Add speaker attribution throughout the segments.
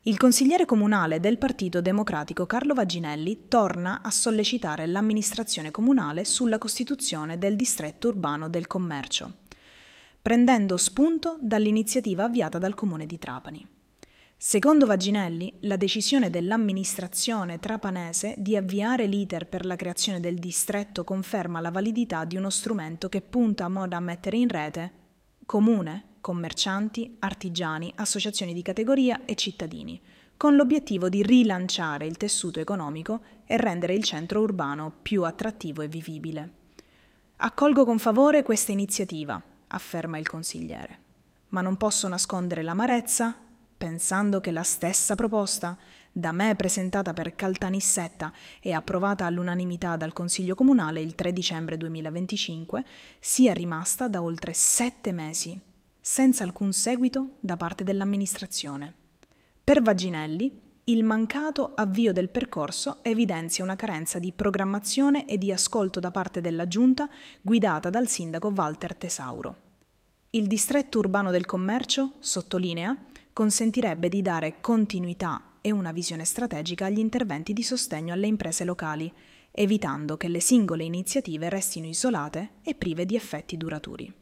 Speaker 1: Il consigliere comunale del Partito Democratico Carlo Vaginelli torna a sollecitare l'amministrazione comunale sulla costituzione del distretto urbano del commercio, prendendo spunto dall'iniziativa avviata dal Comune di Trapani. Secondo Vaginelli, la decisione dell'amministrazione trapanese di avviare l'iter per la creazione del distretto conferma la validità di uno strumento che punta a mettere in rete comune, commercianti, artigiani, associazioni di categoria e cittadini, con l'obiettivo di rilanciare il tessuto economico e rendere il centro urbano più attrattivo e vivibile. Accolgo con favore questa iniziativa, afferma il consigliere, ma non posso nascondere l'amarezza, pensando che la stessa proposta, da me presentata per Caltanissetta e approvata all'unanimità dal Consiglio Comunale il 3 dicembre 2025, sia rimasta da oltre 7 mesi, senza alcun seguito da parte dell'amministrazione. Per Vaginelli, il mancato avvio del percorso evidenzia una carenza di programmazione e di ascolto da parte della Giunta guidata dal sindaco Walter Tesauro. Il distretto urbano del commercio, sottolinea, consentirebbe di dare continuità e una visione strategica agli interventi di sostegno alle imprese locali, evitando che le singole iniziative restino isolate e prive di effetti duraturi.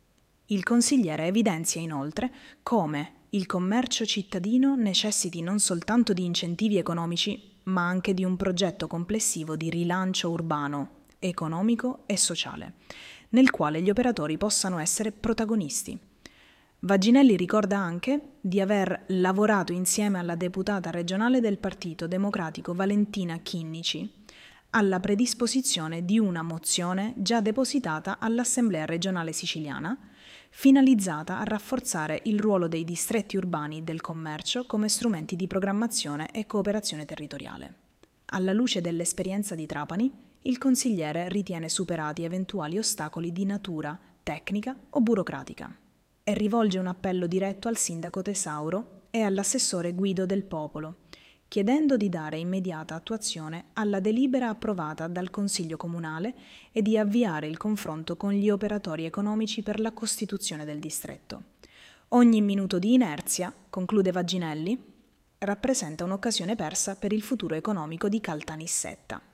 Speaker 1: Il consigliere evidenzia inoltre come il commercio cittadino necessiti non soltanto di incentivi economici, ma anche di un progetto complessivo di rilancio urbano, economico e sociale, nel quale gli operatori possano essere protagonisti. Vaginelli ricorda anche di aver lavorato insieme alla deputata regionale del Partito Democratico Valentina Chinnici alla predisposizione di una mozione già depositata all'Assemblea regionale siciliana, finalizzata a rafforzare il ruolo dei distretti urbani del commercio come strumenti di programmazione e cooperazione territoriale. Alla luce dell'esperienza di Trapani, il consigliere ritiene superati eventuali ostacoli di natura tecnica o burocratica e rivolge un appello diretto al sindaco Tesauro e all'assessore Guido Del Popolo, chiedendo di dare immediata attuazione alla delibera approvata dal Consiglio Comunale e di avviare il confronto con gli operatori economici per la costituzione del distretto. Ogni minuto di inerzia, conclude Vaginelli, rappresenta un'occasione persa per il futuro economico di Caltanissetta.